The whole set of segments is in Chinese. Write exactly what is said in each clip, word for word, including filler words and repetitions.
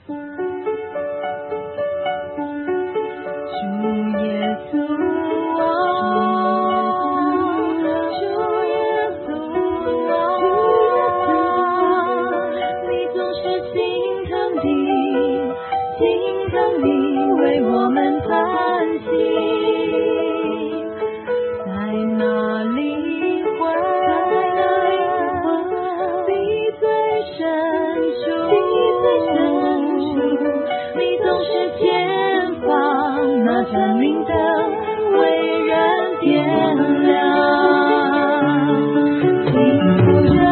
主耶稣为我们叹息，在哪里会你最深处，你总是前方那盏明灯为人点亮，幸福着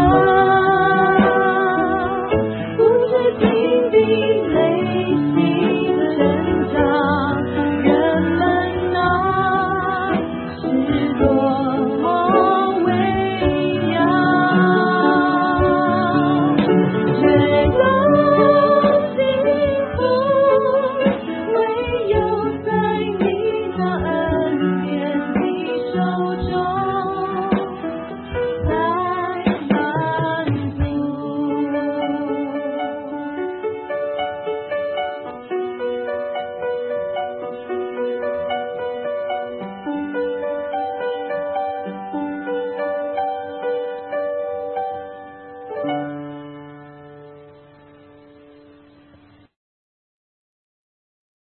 不知经历泪心挣扎，人们那是多么微妙，最高幸福唯有在你那恩典的手中。